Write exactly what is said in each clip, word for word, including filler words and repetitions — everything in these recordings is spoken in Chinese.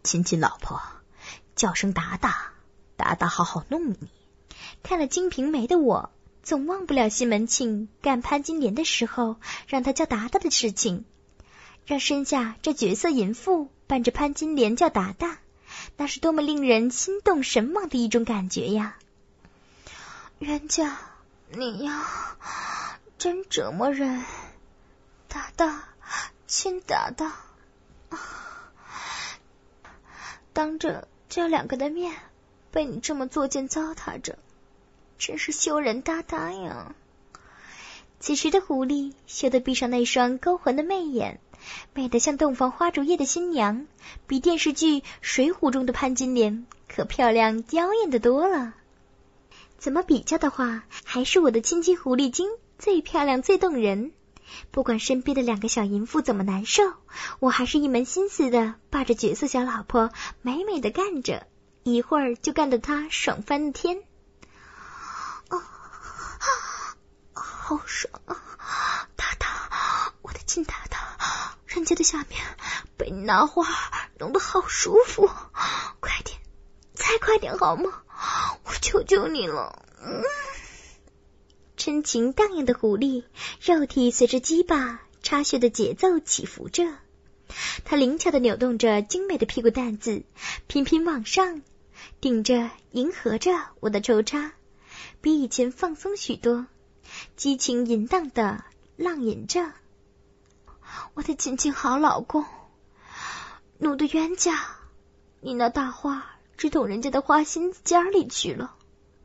亲亲老婆，叫声达达，达达好好弄你。 看了《金瓶梅》的我，总忘不了西门庆干潘金莲的时候让他叫达达的事情，让身下这绝色淫妇伴着潘金莲叫达达，那是多么令人心动神往的一种感觉呀！冤家，你呀，真折磨人。达达，亲达达，当着这两个的面被你这么作践糟蹋着，真是羞人哒哒呀！此时的狐狸羞得闭上那双勾魂的媚眼，美得像洞房花烛夜的新娘，比电视剧《水浒》中的潘金莲可漂亮妖艳得多了。怎么比较的话，还是我的亲亲狐狸精最漂亮最动人。不管身边的两个小淫妇怎么难受，我还是一门心思的把着绝色小老婆美美的干着，一会儿就干得她爽翻了天。啊，好爽啊！达达，我的亲达达，人家的下面被你拿花弄得好舒服，快点，再快点好吗？我求求你了。嗯，深情荡漾的狐狸，肉体随着鸡巴插穴的节奏起伏着，它灵巧地扭动着精美的屁股蛋子，频频往上顶着迎合着我的抽插，比以前放松许多，激情淫荡地浪吟着。我的亲亲好老公，奴的冤家，你那大花直捅人家的花心子尖里去了，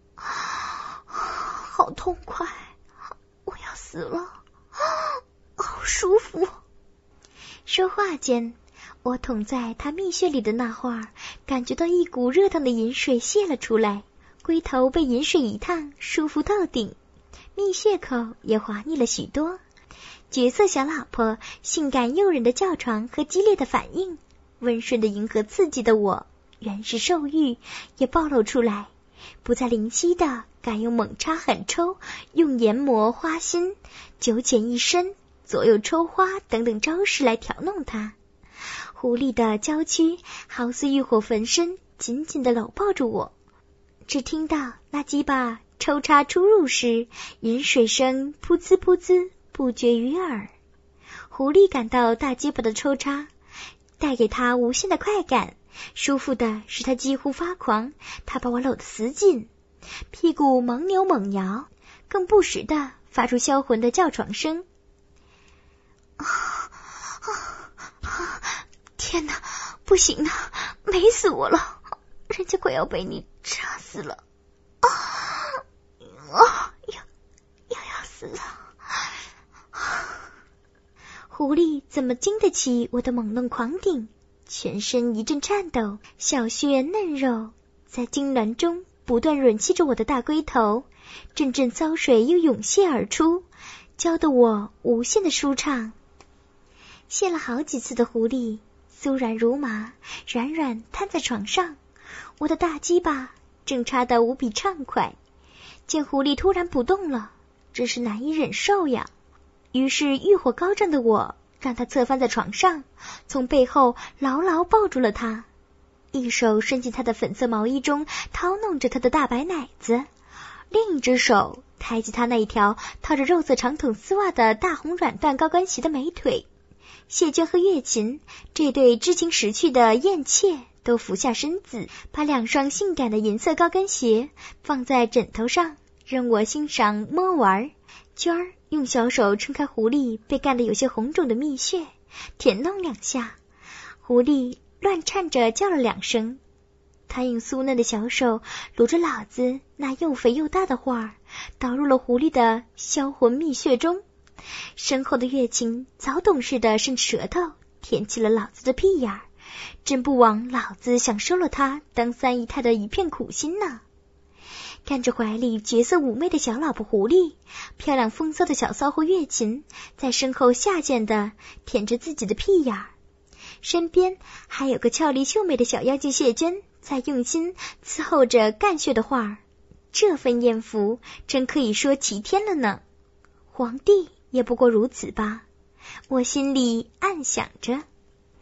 好痛快，我要死了，好舒服。说话间，我捅在他蜜穴里的那会儿，感觉到一股热烫的饮水泄了出来，龟头被饮水一烫，舒服到顶，蜜穴口也滑腻了许多。绝色小老婆性感诱人的叫床和激烈的反应，温顺的迎合刺激的我，原是兽欲也暴露出来，不再灵犀的改用猛插狠抽，用研磨花心、九浅一深、左右抽花等等招式来调弄它。狐狸的娇躯好似欲火焚身，紧紧地搂抱住我，只听到那鸡巴抽插出入时，饮水声噗呲噗呲不绝于耳。狐狸感到大鸡巴的抽插带给他无限的快感，舒服的使他几乎发狂，他把我搂得死紧，屁股猛扭猛摇，更不时的发出销魂的叫床声。啊啊啊！天哪，不行啊，美死我了，人家快要被你插死了啊啊！要要要死了！狐狸怎么经得起我的猛弄狂顶？全身一阵颤抖，小穴嫩肉在痉挛中不断吮吸着我的大龟头，阵阵骚水又涌泻而出，浇得我无限的舒畅。泄了好几次的狐狸酥然如麻，软软瘫在床上，我的大鸡巴正插得无比畅快。见狐狸突然不动了，真是难以忍受呀。于是欲火高涨的我让他侧翻在床上，从背后牢牢抱住了他，一手伸进他的粉色毛衣中掏弄着他的大白奶子，另一只手抬起他那一条套着肉色长筒丝袜的大红软缎高跟鞋的美腿。谢娟和月琴这对知情识趣的艳妾都俯下身子，把两双性感的银色高跟鞋放在枕头上，任我欣赏摸玩。娟儿用小手撑开狐狸被干得有些红肿的蜜穴，舔弄两下，狐狸乱颤着叫了两声。他用酥嫩的小手撸着老子那又肥又大的花儿，导入了狐狸的销魂蜜穴中。身后的月琴早懂事的伸舌头舔起了老子的屁眼儿，真不枉老子想收了他当三姨太的一片苦心呢。看着怀里绝色妩媚的小老婆狐狸，漂亮风骚的小骚货月琴在身后下贱的舔着自己的屁眼儿，身边还有个俏丽秀美的小妖精谢娟在用心伺候着干穴的花儿，这份艳福真可以说齐天了呢。皇帝也不过如此吧，我心里暗想着。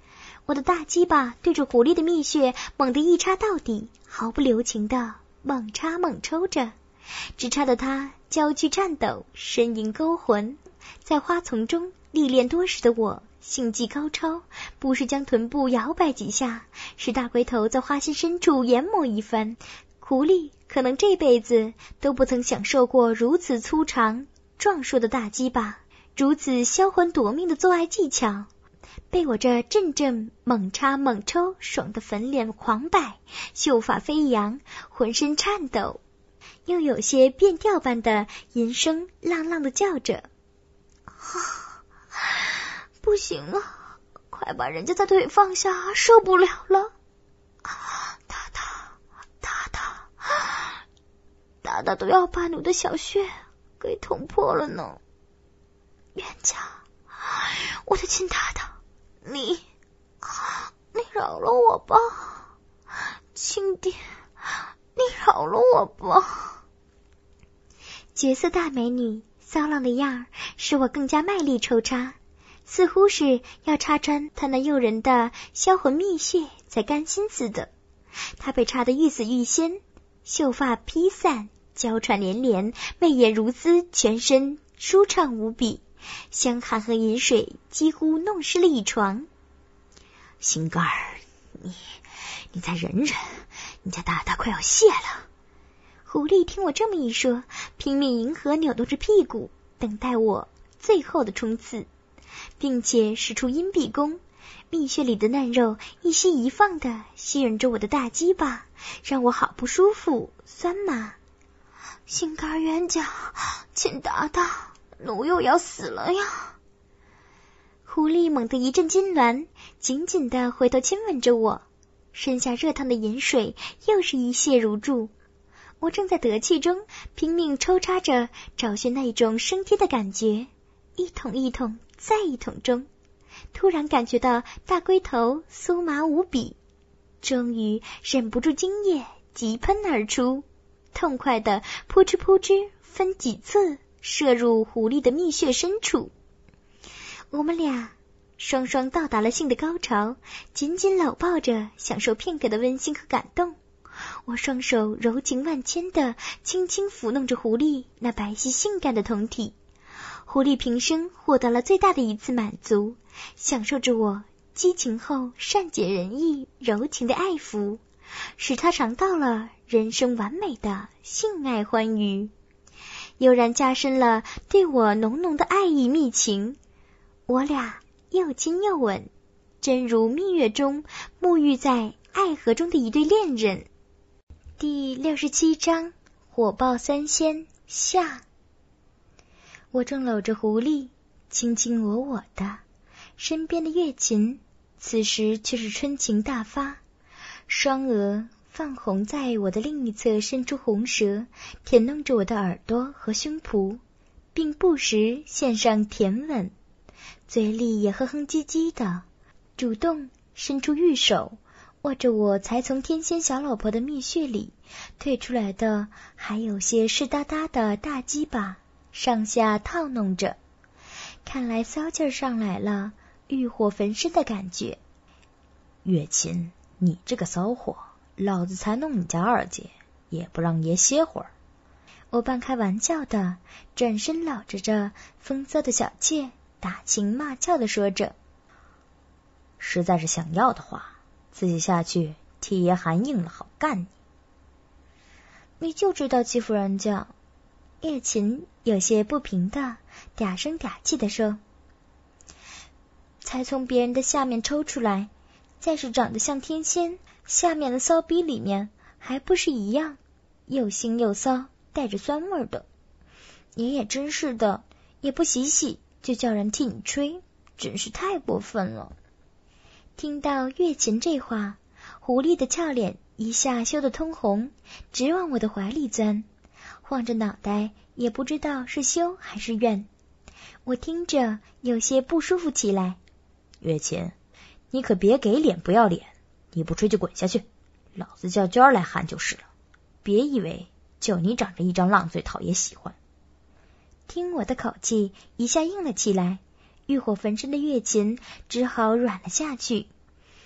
我的大鸡巴对着狐狸的蜜穴猛地一插到底，毫不留情地猛插猛抽着，只插得他娇躯颤抖，呻吟勾魂。在花丛中历练多时的我性技高超，不时将臀部摇摆几下，使大龟头在花心深处研磨一番。狐狸可能这辈子都不曾享受过如此粗长壮硕的大鸡巴，如此销魂夺命的做爱技巧，被我这阵阵猛插猛抽爽得粉脸狂摆，秀发飞扬，浑身颤抖，又有些变调般的吟声浪浪的叫着，啊，不行了，快把人家的腿放下，受不了了！大大大大大大都要把我的小穴给捅破了呢。冤家，我的亲大大，你你饶了我吧，亲爹，你饶了我吧。绝色大美女骚浪的样儿使我更加卖力抽插，似乎是要插穿她那诱人的销魂蜜穴才甘心似的。她被插得欲死欲仙，秀发披散，娇喘连连，媚眼如丝，全身舒畅无比，香汗和饮水几乎弄湿了一床。 心肝儿，你你再忍忍，你家大大快要泄了。 狐狸听我这么一说，拼命迎合，扭动着屁股，等待我最后的冲刺，并且使出阴臂功，蜜穴里的嫩肉一吸一放的吸引着我的大鸡巴，让我好不舒服，酸麻。心肝冤家，亲大大，奴又要死了呀！狐狸猛地一阵痉挛，紧紧地回头亲吻着我，身下热烫的饮水又是一泻如注。我正在得气中，拼命抽插着，找寻那种升天的感觉，一桶一桶再一桶中，突然感觉到大龟头酥麻无比，终于忍不住精液急喷而出，痛快的扑哧扑哧分几次射入狐狸的蜜穴深处。我们俩双双到达了性的高潮，紧紧搂抱着，享受片刻的温馨和感动。我双手柔情万千的轻轻抚弄着狐狸那白皙性感的胴体，狐狸平生获得了最大的一次满足，享受着我激情后善解人意柔情的爱抚，使他尝到了人生完美的性爱欢愉，悠然加深了对我浓浓的爱意蜜情。我俩又亲又吻，真如蜜月中沐浴在爱河中的一对恋人。第六十七章，火爆三仙下。我正搂着狐狸，卿卿我我的，身边的月琴此时却是春情大发，双额泛红，在我的另一侧伸出红舌，舔弄着我的耳朵和胸脯，并不时献上甜吻，嘴里也哼哼唧唧的，主动伸出玉手，握着我才从天仙小老婆的蜜穴里退出来的还有些湿哒哒的大鸡巴，上下套弄着，看来骚劲儿上来了，欲火焚身的感觉。 月琴，你这个骚货，老子才弄你家二姐，也不让爷歇会儿。 我半开玩笑的转身搂着这风骚的小妾，打情骂俏的说着， 实在是想要的话，自己下去替爷含硬了，好干你。 你就知道欺负人家。叶琴有些不平的嗲声嗲气的说，才从别人的下面抽出来，再是长得像天仙，下面的骚逼里面还不是一样，又腥又骚，带着酸味的。你也真是的，也不洗洗就叫人替你吹，真是太过分了。听到月琴这话，狐狸的俏脸一下羞得通红，直往我的怀里钻，晃着脑袋，也不知道是羞还是怨。我听着有些不舒服起来。 月琴，你可别给脸不要脸，你不吹就滚下去，老子叫娟儿来喊就是了，别以为就你长着一张浪嘴讨爷喜欢。 听我的口气，一下硬了起来，欲火焚身的月琴只好软了下去。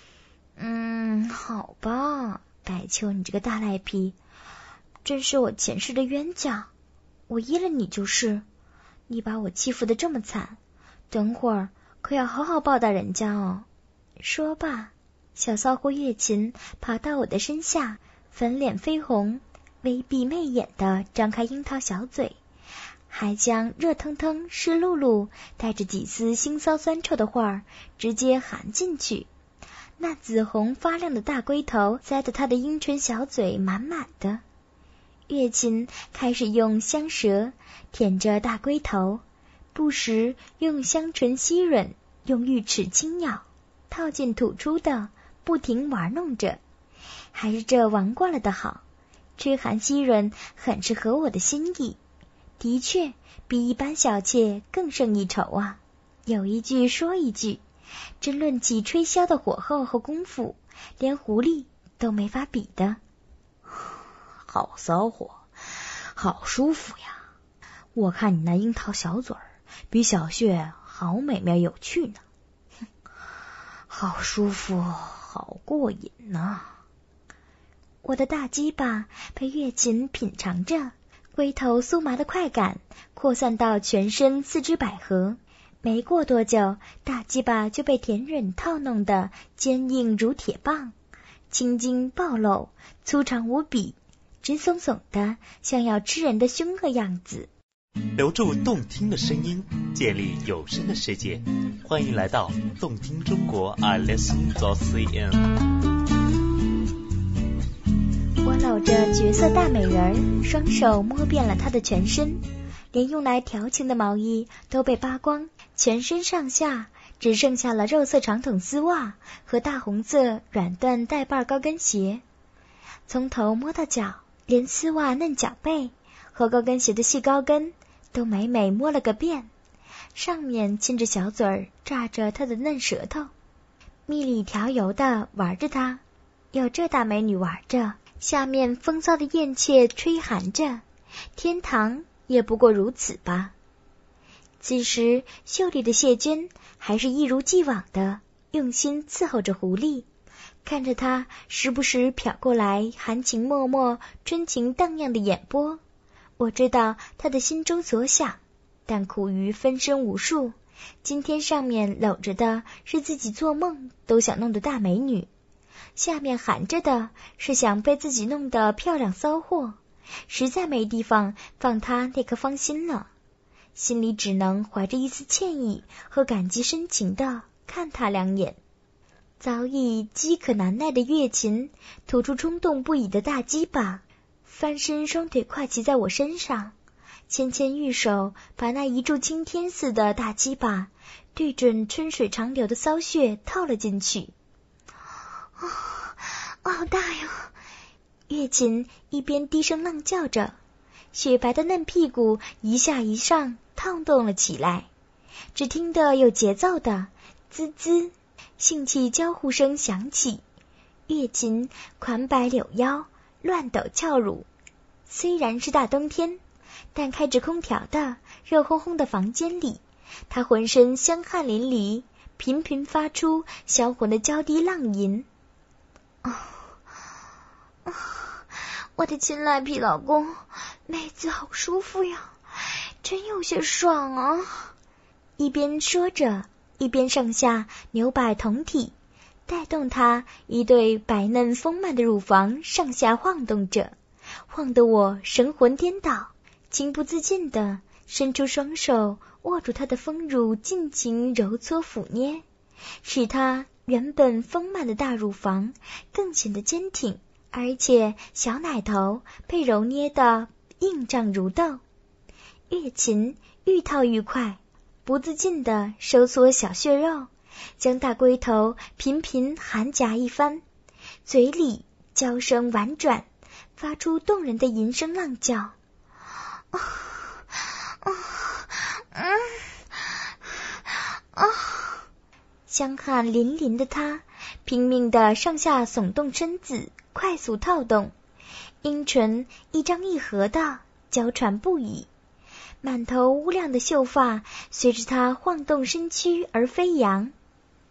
嗯，好吧，白秋你这个大赖皮，真是我前世的冤家，我依了你就是。你把我欺负得这么惨，等会儿可要好好报答人家哦。说罢，小骚货月琴跑到我的身下，粉脸绯红，微闭媚眼的张开樱桃小嘴，还将热腾腾湿漉漉带着几丝腥骚酸臭的话直接含进去。那紫红发亮的大龟头塞得他的阴唇小嘴满满的。月琴开始用香舌舔着大龟头，不时用香唇吸吮，用玉齿轻咬，套进吐出的不停玩弄着。还是这玩惯了的好，吹寒吸吮很是合我的心意，的确比一般小妾更胜一筹啊。有一句说一句，真论起吹箫的火候和功夫，连狐狸都没法比的。好骚货，好舒服呀！我看你那樱桃小嘴儿比小穴好美妙有趣呢，好舒服，好过瘾呢。我的大鸡巴被月琴品尝着，龟头酥麻的快感扩散到全身四肢百合。没过多久，大鸡巴就被甜忍套弄得坚硬如铁棒，青筋暴露，粗长无比，直耸耸的像要吃人的凶恶样子。 留住动听的声音，建立有声的世界，欢迎来到动听中国 I listen dot C N。 我搂着绝色大美人，双手摸遍了她的全身，连用来调情的毛衣都被扒光，全身上下只剩下了肉色长筒丝袜和大红色软缎带把高跟鞋。从头摸到脚，连丝袜嫩脚背和高跟鞋的细高跟都美美摸了个遍，上面亲着小嘴儿，炸着她的嫩舌头，蜜里调油的玩着她。有这大美女玩着，下面风骚的艳妾吹寒着，天堂也不过如此吧。此时袖里的谢娟还是一如既往的用心伺候着狐狸，看着他时不时瞟过来含情脉脉春情荡漾的眼波，我知道他的心中所想，但苦于分身无数，今天上面搂着的是自己做梦都想弄的大美女，下面含着的是想被自己弄得漂亮骚货，实在没地方放他那颗芳心了，心里只能怀着一丝歉意和感激深情的看他两眼。早已饥渴难耐的月琴吐出冲动不已的大鸡巴，翻身双腿跨骑在我身上，纤纤玉手把那一柱青天似的大鸡巴对准春水长流的骚穴套了进去。 哦，好大哟！ 月琴一边低声浪叫着，雪白的嫩屁股一下一上套动了起来，只听得有节奏的滋滋性气交互声响起。月琴款摆柳腰，乱抖翘乳，虽然是大冬天，但开着空调的热烘烘的房间里，她浑身香汗淋漓，频频发出销魂的娇低浪吟。 哦哦，我的亲赖皮老公，妹子好舒服呀，真有些爽啊！ 一边说着，一边上下扭摆酮体，带动他一对白嫩丰满的乳房上下晃动着，晃得我神魂颠倒，情不自禁地伸出双手握住他的丰乳，尽情揉搓抚捏，使他原本丰满的大乳房更显得坚挺，而且小奶头被揉捏得硬胀如豆。月琴愈套愈快，不自禁地收缩小血肉，将大龟头频频含夹一番，嘴里娇声婉转，发出动人的吟声浪叫。啊啊嗯啊！香汗淋淋的他拼命地上下耸动身子，快速套动，阴唇一张一合的娇喘不已，满头乌亮的秀发随着他晃动身躯而飞扬。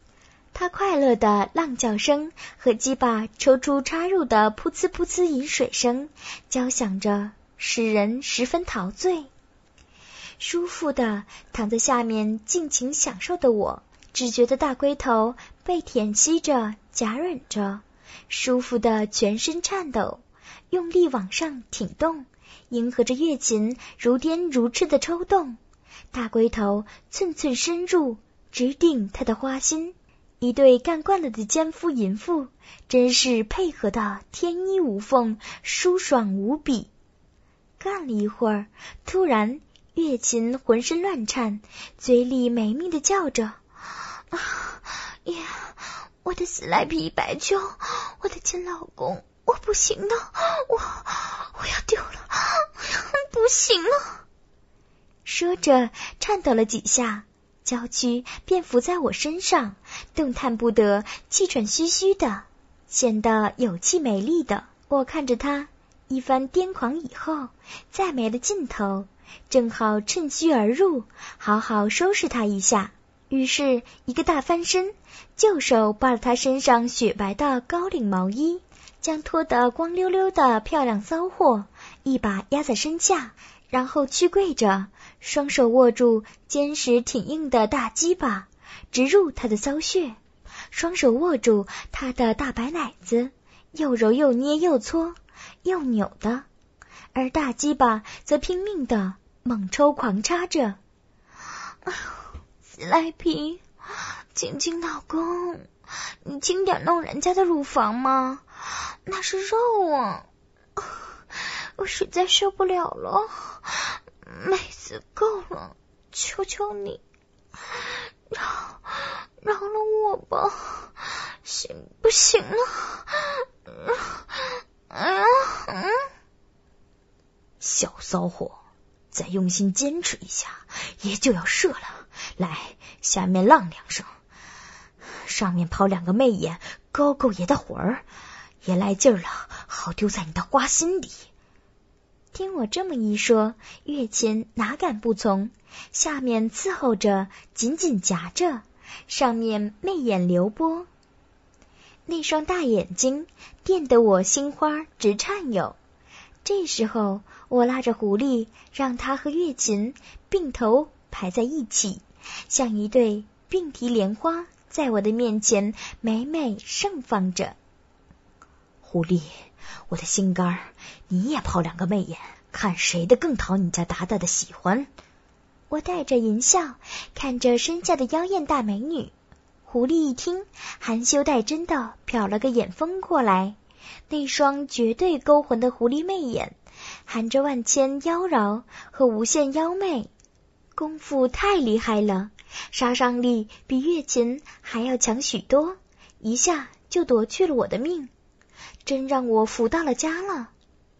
他快乐的浪叫声和鸡巴抽出插入的噗呲噗呲饮水声交响着，使人十分陶醉。舒服的躺在下面尽情享受的我，只觉得大龟头被舔吸着夹吮着，舒服的全身颤抖，用力往上挺动，迎合着月琴如颠如翅的抽动。大龟头寸寸深入，直顶他的花心。一对干惯了的奸夫淫妇，真是配合的天衣无缝，舒爽无比。干了一会儿，突然月琴浑身乱颤，嘴里没命的叫着：啊呀，我的死赖皮白秋，我的亲老公，我不行了，我我要丢了，不行了。说着颤抖了几下，娇躯便伏在我身上，动弹不得，气喘吁吁的，显得有气没力的。我看着他一番癫狂以后，再没了劲头，正好趁虚而入，好好收拾他一下。于是一个大翻身，就手扒了他身上雪白的高领毛衣，将脱得光溜溜的漂亮骚货一把压在身下，然后屈跪着，双手握住坚实挺硬的大鸡巴，直入他的骚穴，双手握住他的大白奶子，又揉又捏又搓又扭的，而大鸡巴则拼命的猛抽狂插着。哎呦，死赖皮，晶晶老公，你轻点弄人家的乳房嘛，那是肉啊，我实在受不了了，美死够了，求求你，饶饶了我吧，行不行了？哎呀，嗯， 小骚货，再用心坚持一下，也就要射了。来，下面浪两声，上面抛两个媚眼，勾勾爷的魂儿，也来劲儿了，好丢在你的花心里。 听我这么一说，月琴哪敢不从，下面伺候着，紧紧夹着，上面媚眼流波，那双大眼睛电得我心花直颤悠。这时候我拉着狐狸，让他和月琴并头排在一起，像一对并蒂莲花，在我的面前美美盛放着。 狐狸，我的心肝儿，你也抛两个媚眼，看谁的更讨你家达达的喜欢。 我带着淫笑看着身下的妖艳大美女。狐狸一听，含羞带嗔的瞟了个眼风过来，那双绝对勾魂的狐狸媚眼，含着万千妖娆和无限妖媚，功夫太厉害了，杀伤力比月琴还要强许多，一下就夺去了我的命，真让我服到了家了。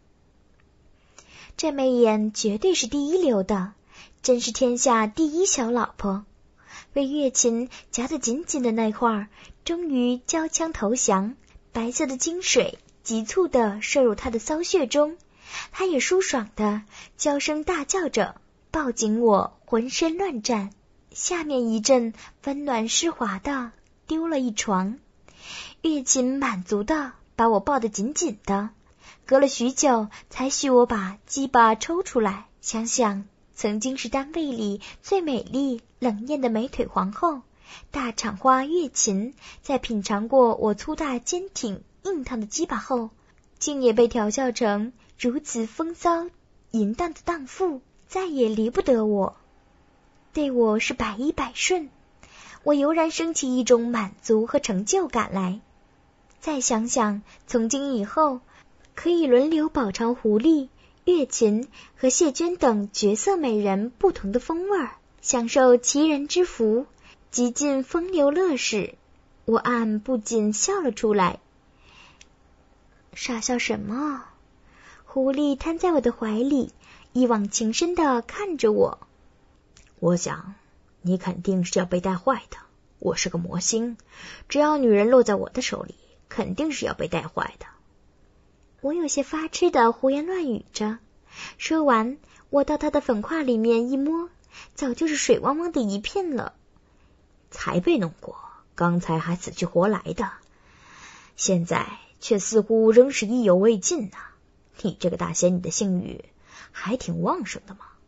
这媚眼绝对是第一流的，真是天下第一小老婆。被月琴夹得紧紧的那会儿，终于交枪投降，白色的精水急促地射入他的骚穴中，他也舒爽地娇声大叫着，抱紧我，浑身乱颤，下面一阵温暖湿滑的丢了一床。月琴满足地把我抱得紧紧的，隔了许久才许我把鸡巴抽出来。想想曾经是单位里最美丽冷艳的美腿皇后大厂花月琴，在品尝过我粗大坚挺硬烫的鸡巴后，竟也被调教成如此风骚淫荡的荡妇，再也离不得我，对我是百依百顺。我油然升起一种满足和成就感来。再想想从今以后可以轮流饱尝狐狸、月琴和谢娟等绝色美人不同的风味儿，享受其人之福，极尽风流乐事，我暗不禁笑了出来。傻笑什么？狐狸瘫在我的怀里，一往情深地看着我。 我想你肯定是要被带坏的，我是个魔星，只要女人落在我的手里，肯定是要被带坏的。 我有些发痴的胡言乱语着，说完我到他的粉胯里面一摸，早就是水汪汪的一片了。 才被弄过， 刚才还死去活来的，现在却似乎仍是意犹未尽啊！你这个大仙女的性欲还挺旺盛的嘛。